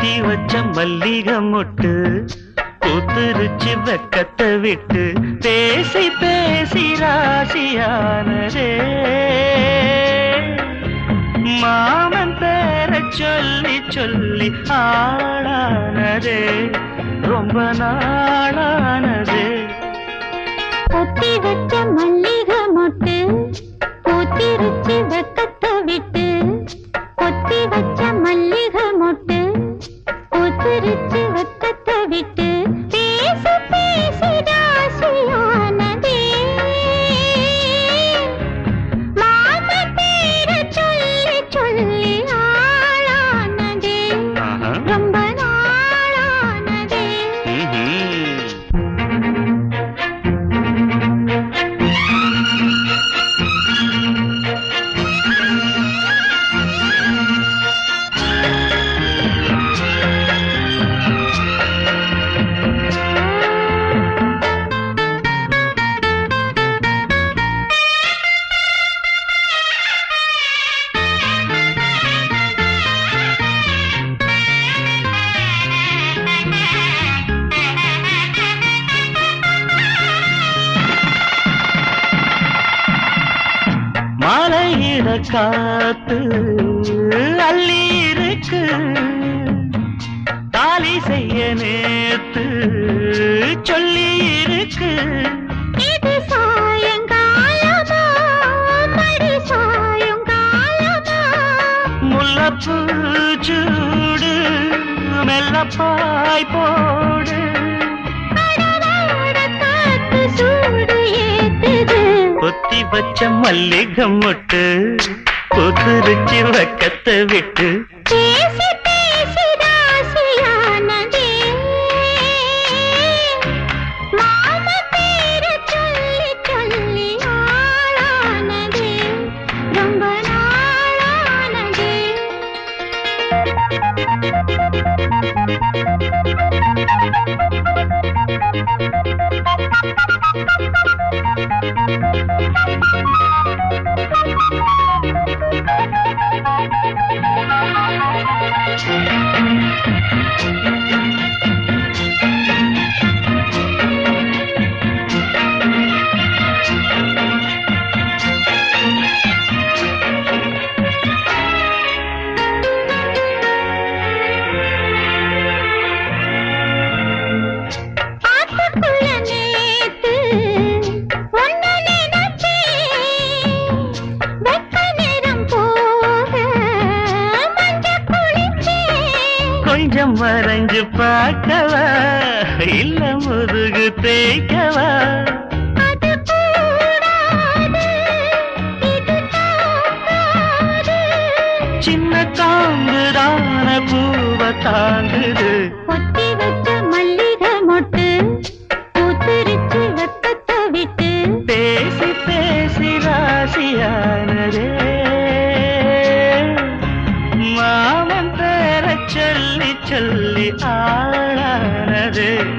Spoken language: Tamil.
பொத்தி வச்ச மல்லிகை மொட்டு பூத்துருச்சு வெக்கத்தை விட்டு பேசி பேசி ராசியானதே மாமன் பேர சொல்லி சொல்லி ஆளானதே ரொம்ப நாளானதே பொத்தி வச்ச மல்லிகை மொட்டு பூத்திருச்சு வெக்கத்தை விட்டு பொத்தி வச்ச மல்லிகை மொட்டு பூத்திருச்சு வெக்கத்தை விட்டு பேசி பேசி ராசியானதே மாம பேர சொல்லி சொல்லி ஆளானதே ரொம்ப நாளானதே மாலையிட காத்து அள்ளி இருக்கு தாலி செய்ய நேத்து சொல்லி இருக்கு இது சாயங்காலமா மடி சாயங்காலமா முல்லப்பூ சூடு மெல்லப்பாய் போடு அடவாட காத்து சூடு ஏத்துது பொத்தி வச்ச மல்லிகை மொட்டு பூத்துருச்சு வெக்கத்தை விட்டு பேசி பேசி ராசியானதே மாம பேர சொல்லி சொல்லி ஆளானதே ரொம்ப நாளானதே ஆத்துக்குள்ள நேத்து ஒன்ன நினைச்சேன் வெக்க நேரம் போக மஞ்ச குளிச்சேன் கொஞ்சம் மறைஞ்சு பார்க்கவா இல்ல முதுகு தேய்க்கவா அது கூடாது இது தாங்காது சின்ன காம்புதான பூவ தாங்குது பொத்தி வச்ச மல்லிகை மொட்டு பூத்திருச்சு வெக்கத்தை விட்டு பேசி பேசி ராசியானதே மாமன் பேர சொல்லி சொல்லி ஆளானதே